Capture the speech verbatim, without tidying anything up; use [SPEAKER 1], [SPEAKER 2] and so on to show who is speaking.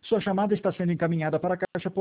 [SPEAKER 1] Sua chamada está sendo encaminhada para a caixa